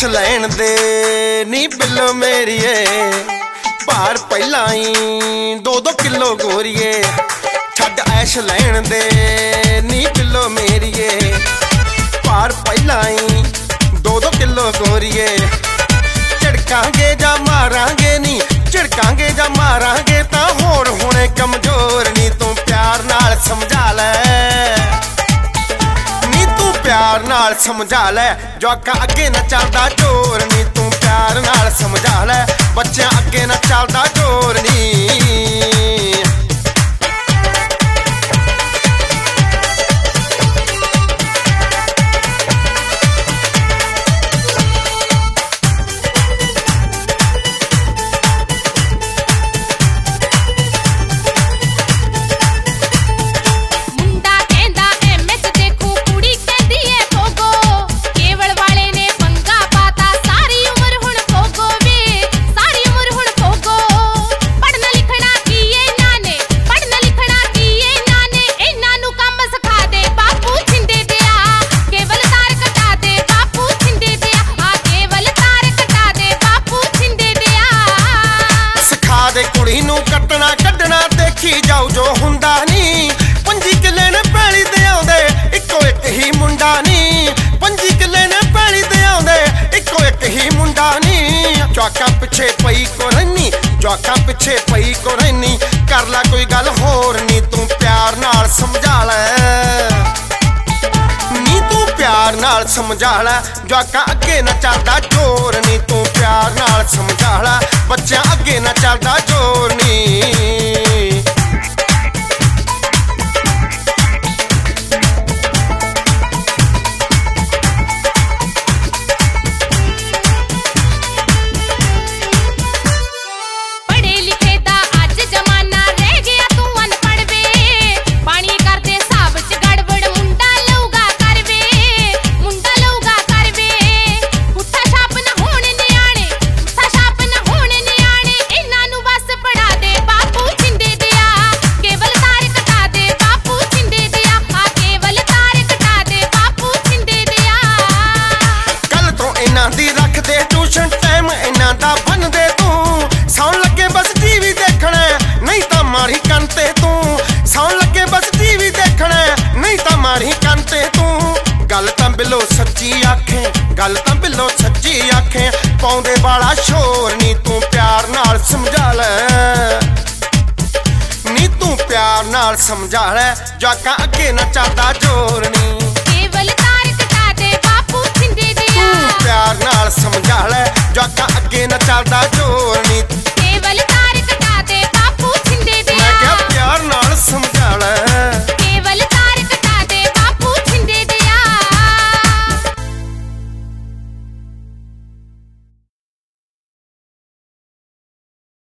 लैन दे नी बिल्लो मेरिए, भार पहला ही 2-2 किलो गोरिए। छड्ड ऐश लैन दे नी बिल्लो मेरिए, भार पहला ही 2-2 किलो गोरिए। झिड़कांगे जा मारांगे नी, झिड़कांगे जा मारांगे तां होर होणे कमजोर नी। तू प्यार नाल समझा लै, प्यार नाल समझा लै, जवाकां अगे ना चलदा जोर नी। तू प्यार नाल समझा लै, बच्चियां अगे ना चलदा जोर नी। कुड़ी नूं कट्टना कड्डना देखी जाओ जो हुंदा नी। 5 किले ने पैली दे आउंदे इक्को एक ही मुंडा नी। 5 किले ने पैली दे आउंदे इक्को एक ही मुंडा नी। जवाकां पिछे पई को रैनी, जवाकां पिछे पई को रैनी, कर ला कोई गल होर नी। तू प्यार नाल समझा लै नी, तू प्यार नाल समझा लै, जवाकां अगे ना चलदा जोर नी। तू प्यार नाल समझा लै, बच्चियां अगे ना चलदा जोर नी। दी रख दे ट्यूशन टाइम इन्हां दा बन दे तू। सौन लगे बस टीवी देखना नहीं तां मारी कंते तू। सौन लगे बस टीवी देखना नहीं तां मारी कंते तू। गल तां बिलो सच्ची आखे, गल तां बिलो सच्ची आखे, पाउंदे वाला शोर नी। तू प्यार नाल समझा लै नी, तू प्यार नाल समझा लै, जवाकां अगे ना चलदा जोर नी।